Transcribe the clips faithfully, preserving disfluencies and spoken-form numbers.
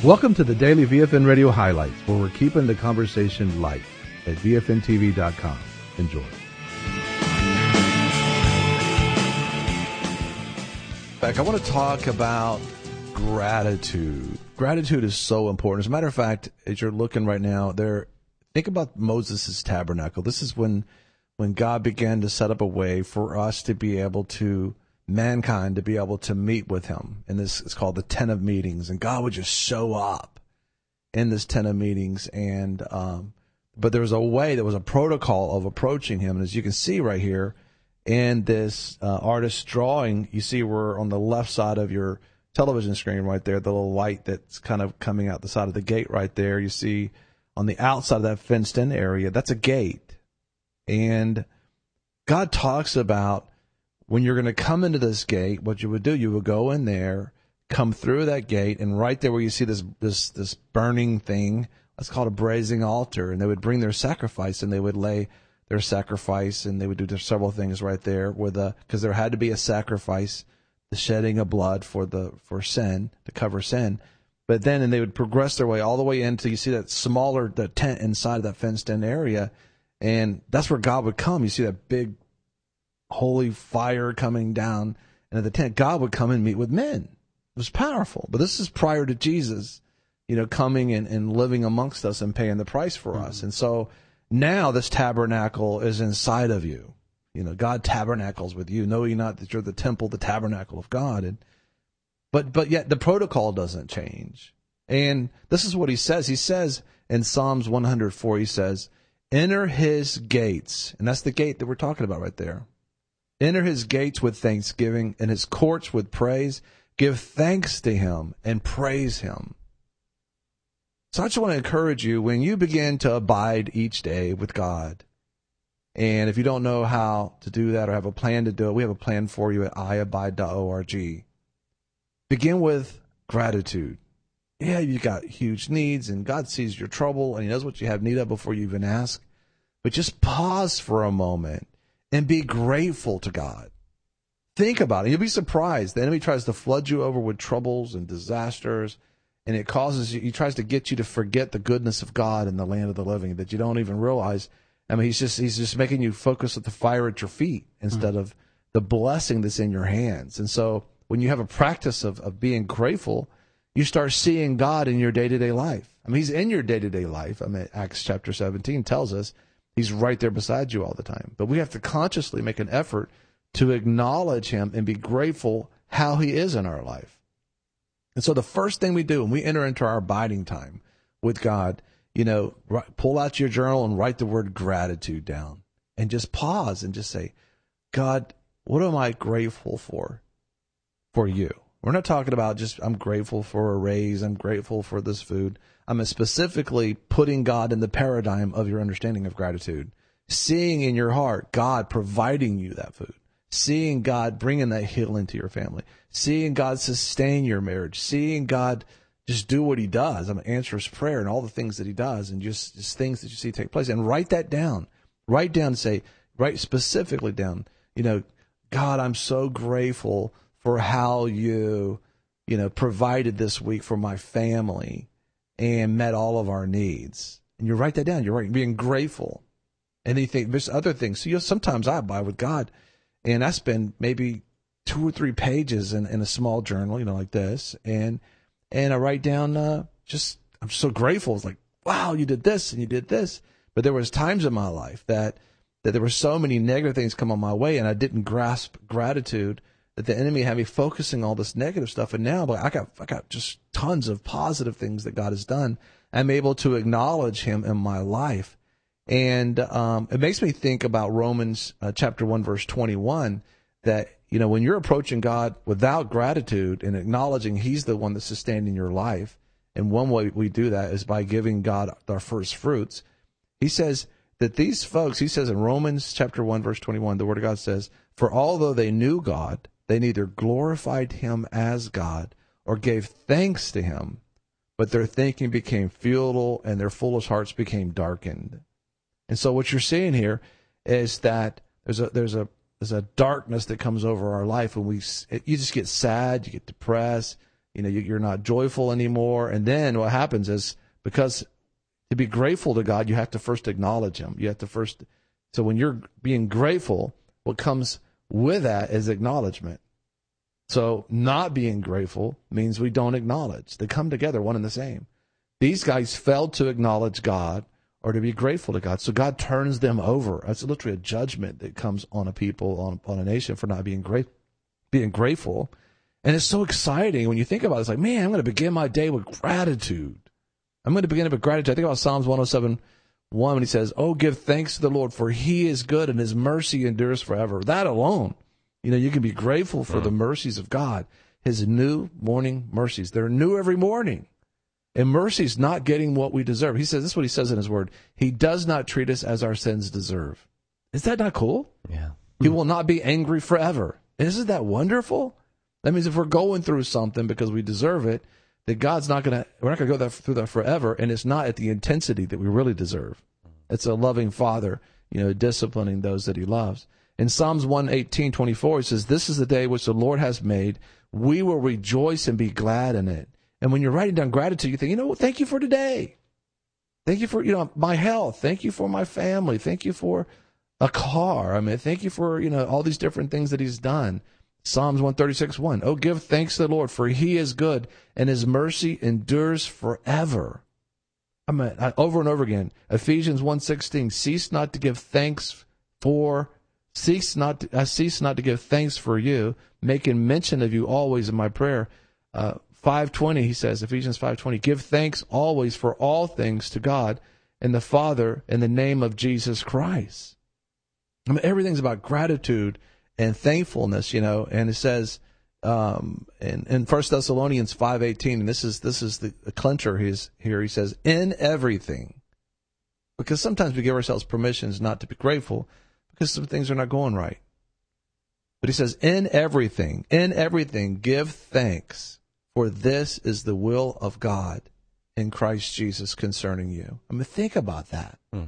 Welcome to the Daily V F N Radio Highlights, where we're keeping the conversation light at V F N T V dot com. Enjoy. Back, I want to talk about gratitude. Gratitude is so important. As a matter of fact, as you're looking right now, there, think about Moses' tabernacle. This is when, when God began to set up a way for us to be able to, mankind to be able to meet with him. And this is called the Tent of Meetings. And God would just show up in this Tent of Meetings. And, um, but there was a way, there was a protocol of approaching him. And as you can see right here in this uh, artist's drawing, you see we're on the left side of your television screen right there, the little light that's kind of coming out the side of the gate right there. You see on the outside of that fenced in area, that's a gate. And God talks about when you're going to come into this gate, what you would do, you would go in there, come through that gate, and right there where you see this this this burning thing, that's called a brazen altar, and they would bring their sacrifice, and they would lay their sacrifice, and they would do their several things right there, with a because there had to be a sacrifice, the shedding of blood for the for sin, to cover sin. But then, and they would progress their way all the way into, you see that smaller, the tent inside of that fenced-in area, and that's where God would come. You see that big holy fire coming down, and at the tent, God would come and meet with men. It was powerful. But this is prior to Jesus, you know, coming and, and living amongst us and paying the price for mm-hmm. us. And so now this tabernacle is inside of you. You know, God tabernacles with you. Know ye not that you're the temple, the tabernacle of God. And but but yet the protocol doesn't change. And this is what he says. He says in Psalms one hundred four, he says, enter his gates. And that's the gate that we're talking about right there. Enter his gates with thanksgiving and his courts with praise. Give thanks to him and praise him. So I just want to encourage you, when you begin to abide each day with God, and if you don't know how to do that or have a plan to do it, we have a plan for you at i abide dot org. Begin with gratitude. Yeah, you got huge needs, and God sees your trouble, and he knows what you have need of before you even ask. But just pause for a moment and be grateful to God. Think about it. You'll be surprised. The enemy tries to flood you over with troubles and disasters, and it causes you, he tries to get you to forget the goodness of God in the land of the living, that you don't even realize. I mean, he's just he's just making you focus at the fire at your feet instead mm-hmm. of the blessing that's in your hands. And so when you have a practice of, of being grateful, you start seeing God in your day-to-day life. I mean, he's in your day-to-day life. I mean, Acts chapter seventeen tells us he's right there beside you all the time. But we have to consciously make an effort to acknowledge him and be grateful how he is in our life. And so the first thing we do when we enter into our abiding time with God, you know, pull out your journal and write the word gratitude down and just pause and just say, God, what am I grateful for, for you? We're not talking about just I'm grateful for a raise, I'm grateful for this food. I'm specifically putting God in the paradigm of your understanding of gratitude. Seeing in your heart God providing you that food. Seeing God bringing that healing to your family. Seeing God sustain your marriage. Seeing God just do what he does. I mean, answer his prayer and all the things that he does, and just, just things that you see take place. And write that down. Write down and say, write specifically down, you know, God, I'm so grateful for how you, you know, provided this week for my family and met all of our needs. And you write that down. You're right, being grateful. And then you think there's other things. So you know, sometimes I abide with God, and I spend maybe two or three pages in, in a small journal, you know, like this, and and I write down uh, just I'm so grateful. It's like, wow, you did this and you did this. But there was times in my life that that there were so many negative things come on my way, and I didn't grasp gratitude, that the enemy had me focusing all this negative stuff. And now I got I got just tons of positive things that God has done. I'm able to acknowledge him in my life. And um, it makes me think about Romans uh, chapter one, verse twenty-one, that, you know, when you're approaching God without gratitude and acknowledging he's the one that's sustaining your life, and one way we do that is by giving God our first fruits. He says that these folks, he says in Romans chapter one, verse twenty-one, the word of God says, for although they knew God, they neither glorified him as God or gave thanks to him, but their thinking became futile and their foolish hearts became darkened. And so what you're seeing here is that there's a there's a there's a darkness that comes over our life, and we you just get sad, you get depressed, You know, you, you're not joyful anymore. And then what happens is, because to be grateful to God, you have to first acknowledge him. You have to first, so when you're being grateful, what comes with that is acknowledgement. So not being grateful means we don't acknowledge. They come together, one and the same. These guys failed to acknowledge God or to be grateful to God. So God turns them over. It's literally a judgment that comes on a people, on, on a nation for not being great, being grateful. And it's so exciting when you think about it. It's like, man, I'm going to begin my day with gratitude. I'm going to begin it with gratitude. I think about Psalms one oh seven, one when he says, oh, give thanks to the Lord, for he is good and his mercy endures forever. That alone, you know, you can be grateful for mm. the mercies of God, his new morning mercies. They're new every morning. And mercy's not getting what we deserve. He says, this is what he says in his word. He does not treat us as our sins deserve. Is that not cool? Yeah. He will not be angry forever. Isn't that wonderful? That means if we're going through something because we deserve it, that God's not going to, we're not going to go that, through that forever, and it's not at the intensity that we really deserve. It's a loving Father, you know, disciplining those that he loves. In Psalms one eighteen, twenty-four, he says, this is the day which the Lord has made. We will rejoice and be glad in it. And when you're writing down gratitude, you think, you know, thank you for today. Thank you for, you know, my health. Thank you for my family. Thank you for a car. I mean, thank you for, you know, all these different things that he's done. Psalms one thirty-six, one. Oh, give thanks to the Lord, for he is good, and his mercy endures forever. I mean, over and over again. Ephesians one sixteen. Cease not to give thanks for, cease not to, I cease not to give thanks for you, making mention of you always in my prayer. Uh, five twenty, he says, Ephesians five twenty. Give thanks always for all things to God and the Father in the name of Jesus Christ. I mean, everything's about gratitude and thankfulness, you know, and it says um, in, in First Thessalonians five eighteen, and this is this is the, the clincher he's, here, he says, in everything, because sometimes we give ourselves permissions not to be grateful because some things are not going right. But he says, in everything, in everything, give thanks, for this is the will of God in Christ Jesus concerning you. I mean, think about that. Mm.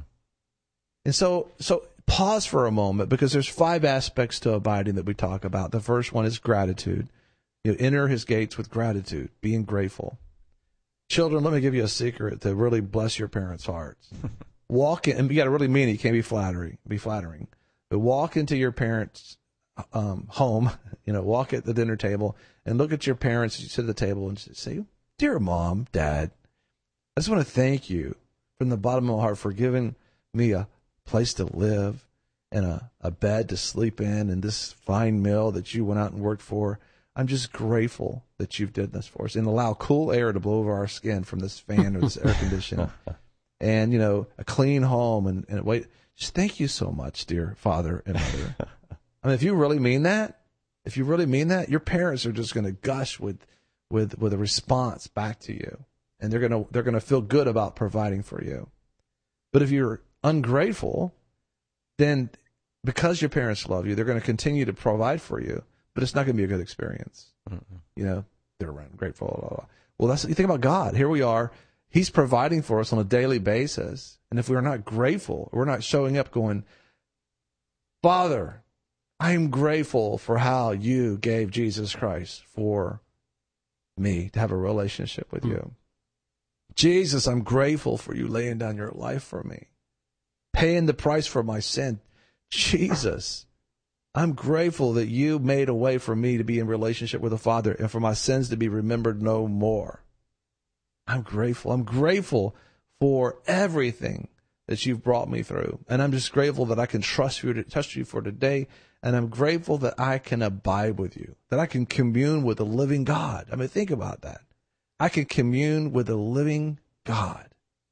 And so, so pause for a moment, because there's five aspects to abiding that we talk about. The first one is gratitude. You enter his gates with gratitude, being grateful. Children, let me give you a secret to really bless your parents' hearts. Walk in, and you got to really mean it. You can't be flattering, be flattering. But walk into your parents' um, home, you know, walk at the dinner table and look at your parents. You sit at the table and say, dear mom, dad, I just want to thank you from the bottom of my heart for giving me a place to live and a, a bed to sleep in and this fine meal that you went out and worked for. I'm just grateful that you've did this for us, and allow cool air to blow over our skin from this fan or this air conditioner, and, you know, a clean home and, and wait. Just thank you so much, dear father and mother. I mean, if you really mean that, if you really mean that, your parents are just going to gush with, with, with a response back to you, and they're going to, they're going to feel good about providing for you. But if you're ungrateful, then because your parents love you, they're going to continue to provide for you, but it's not going to be a good experience. Mm-mm. You know, they're grateful. Blah, blah, blah. Well, that's, you think about God. Here we are. He's providing for us on a daily basis. And if we're not grateful, we're not showing up going, Father, I am grateful for how you gave Jesus Christ for me to have a relationship with mm. you. Jesus, I'm grateful for you laying down your life for me, paying the price for my sin. Jesus, I'm grateful that you made a way for me to be in relationship with the Father and for my sins to be remembered no more. I'm grateful. I'm grateful for everything that you've brought me through. And I'm just grateful that I can trust you, to, trust you for today. And I'm grateful that I can abide with you, that I can commune with the living God. I mean, think about that. I can commune with the living God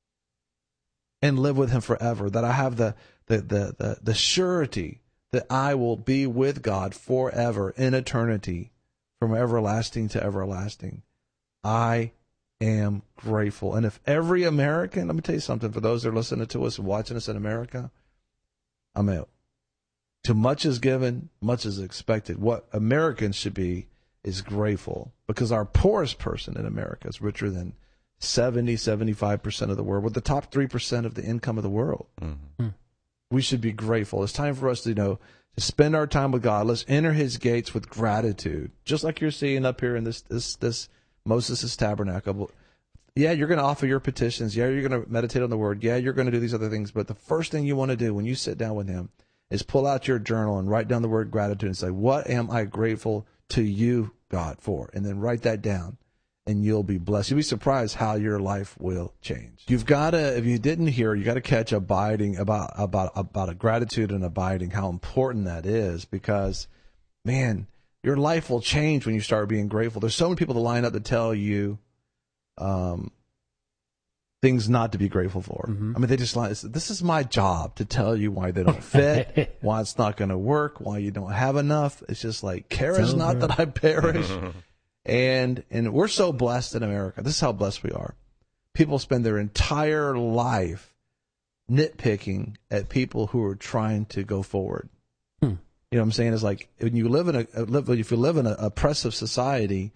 and live with him forever, that I have the, the, the, the, the surety that I will be with God forever in eternity, from everlasting to everlasting. I am grateful. And if every American, let me tell you something, for those that are listening to us and watching us in America, I mean, too much is given, much is expected. What Americans should be is grateful, because our poorest person in America is richer than seventy, seventy-five percent of the world, with the top three percent of the income of the world. Mm-hmm. We should be grateful. It's time for us to, you know, to spend our time with God. Let's enter his gates with gratitude, just like you're seeing up here in this, this, this Moses' Tabernacle. Yeah, you're going to offer your petitions. Yeah, you're going to meditate on the Word. Yeah, you're going to do these other things. But the first thing you want to do when you sit down with him is pull out your journal and write down the word gratitude and say, what am I grateful to you, God, for? And then write that down, and you'll be blessed. You'll be surprised how your life will change. You've got to, if you didn't hear, you got to catch abiding, about, about, about a gratitude and abiding, how important that is, because, man, your life will change when you start being grateful. There's so many people that line up to tell you, um, things not to be grateful for. Mm-hmm. I mean, they just line, this is my job to tell you why they don't fit, why it's not going to work, why you don't have enough. It's just like, care is not that I perish. and, and we're so blessed in America. This is how blessed we are. People spend their entire life nitpicking at people who are trying to go forward. Hmm. You know what I'm saying? It's like, when you live in a, live, if you live in an oppressive society,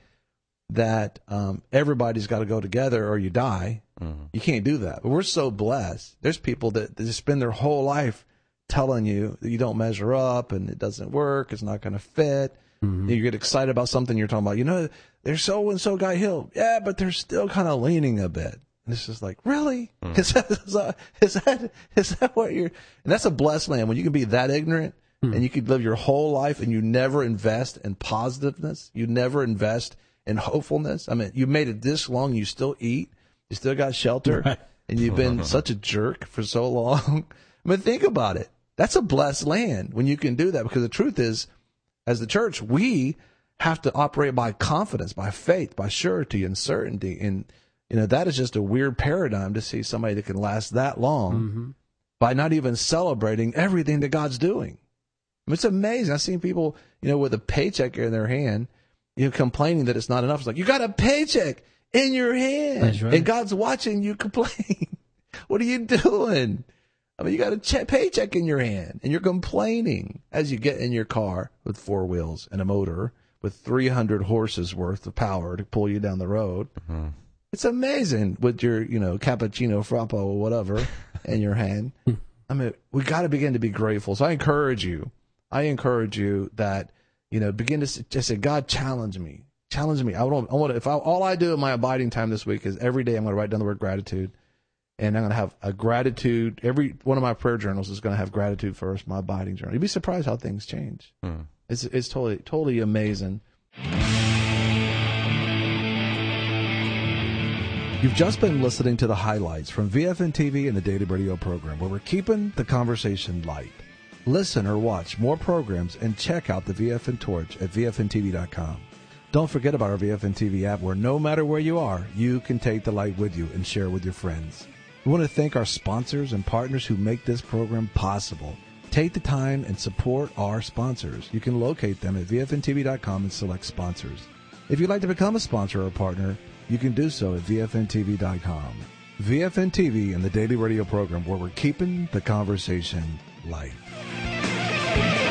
that um, everybody's got to go together or you die. Mm-hmm. You can't do that. But we're so blessed. There's people that, that just spend their whole life telling you that you don't measure up and it doesn't work, it's not going to fit. Mm-hmm. You get excited about something, you're talking about, you know, there's so-and-so got healed. Yeah, but they're still kind of leaning a bit. And it's just like, really? Mm-hmm. Is, that, is, that, is, that, is that what you're... And that's a blessed land when you can be that ignorant mm-hmm. and you can live your whole life and you never invest in positiveness. You never invest and hopefulness. I mean, you made it this long, you still eat, you still got shelter, right. and you've been such a jerk for so long. I mean, think about it. That's a blessed land when you can do that, because the truth is, as the church, we have to operate by confidence, by faith, by surety and certainty. And, you know, that is just a weird paradigm to see somebody that can last that long mm-hmm. by not even celebrating everything that God's doing. I mean, it's amazing. I've seen people, you know, with a paycheck in their hand, you know, complaining that it's not enough. It's like, you got a paycheck in your hand, That's right. and God's watching you complain. What are you doing? I mean, you got a che- paycheck in your hand, and you're complaining as you get in your car with four wheels and a motor with three hundred horses worth of power to pull you down the road. Mm-hmm. It's amazing with your, you know, cappuccino, frappo, or whatever in your hand. I mean, we got to begin to be grateful. So I encourage you. I encourage you that, you know, begin to just say, God, challenge me. Challenge me. I want, I want to, if I, all I do in my abiding time this week is every day I'm going to write down the word gratitude. And I'm going to have a gratitude. Every one of my prayer journals is going to have gratitude first, my abiding journal. You'd be surprised how things change. Hmm. It's, it's totally, totally amazing. You've just been listening to the highlights from V F N T V and the Daily Radio program, where we're keeping the conversation light. Listen or watch more programs and check out the V F N Torch at V F N T V dot com. Don't forget about our V F N T V app, where no matter where you are, you can take the light with you and share with your friends. We want to thank our sponsors and partners who make this program possible. Take the time and support our sponsors. You can locate them at V F N T V dot com and select sponsors. If you'd like to become a sponsor or a partner, you can do so at V F N T V dot com. V F N T V and the Daily Radio program, where we're keeping the conversation light.